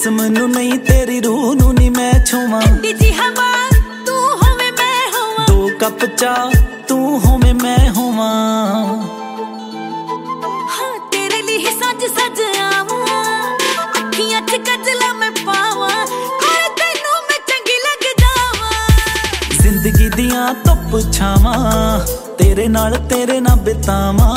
जिस्म नू नहीं तेरी रूह नू नहीं मैं छुवां ठंडी जी हवा तू होवे मैं होवां दो कप चाह तू होवे मैं होवां हाँ तेरे लिए सज सज आवां अखियां च कजला मैं पावां और तैनू मैं चंगी लग जावां जिंदगी दियां धुप छावां तेरे नाल बितावां